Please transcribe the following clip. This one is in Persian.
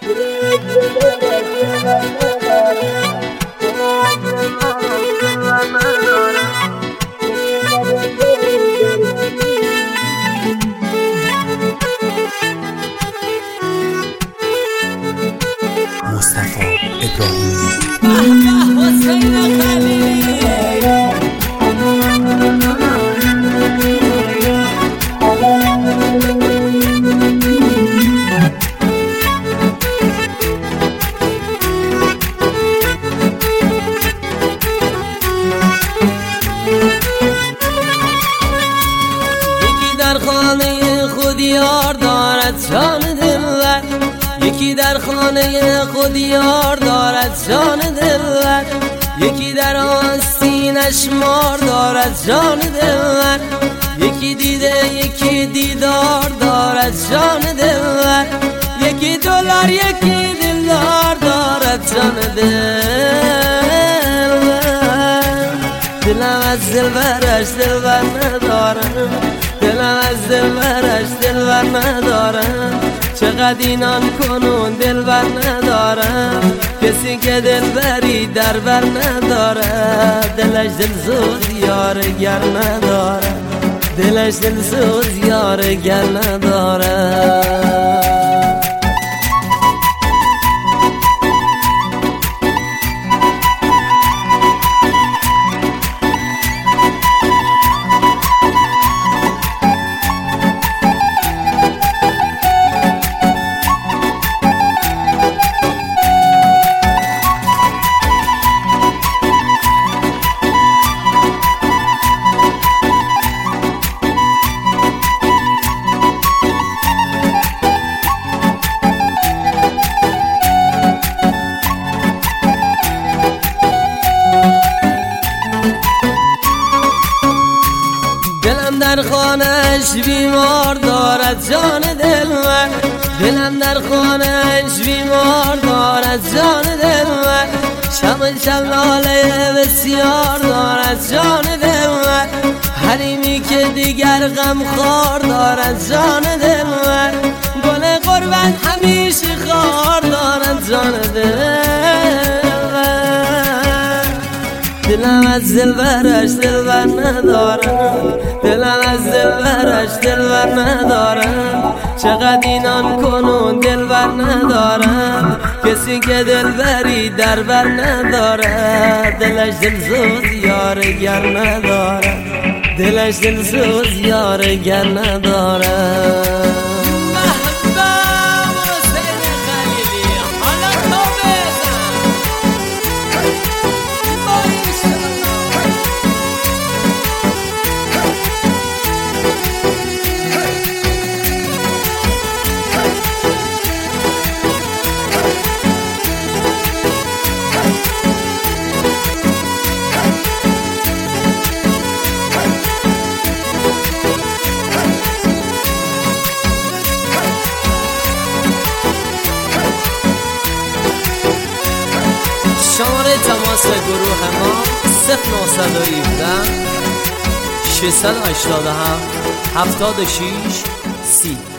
مصطفی ابراهیمی حسین خلیلی یکی در خانه خود یار دارد جان دلبر، یکی در خانه خود یار دارد جان دلبر، یکی در آستینش مار دارد جان دلبر، یکی دیده یکی دیدار دارد جان دلبر، یکی دلار یکی دلدار دارد جان دلبر. دلم از دلبرش دلبر ندارم، دلم از دلبرش دلبر ندارم، چقدر اینان کنون دلبر ندارم، کسی که دلبری در بر نداره، دلش دل زود یار گر نداره، دلش دل زود یار گر نداره. در خانهش بیمار دارد جان دلبر، دلم در خانهش بیمار دارد جان دلبر، شب شلاله بسیار دارد جان دلبر، حریمی که دیگر غمخوار دارد جان دلبر، گل قربت همیشه خار دارد جان دلبر. دلم از دلبرش دلبر ندارم، دلم از دلبرش دلبر ندارم، چقدر اینان کنون دلبر ندارم، کسی که دلبری در بر نداره، دلش دل زود یار گر نداره، دلش دل زود یار گر نداره. شماره تماس گروه ما 0917 687 76 30.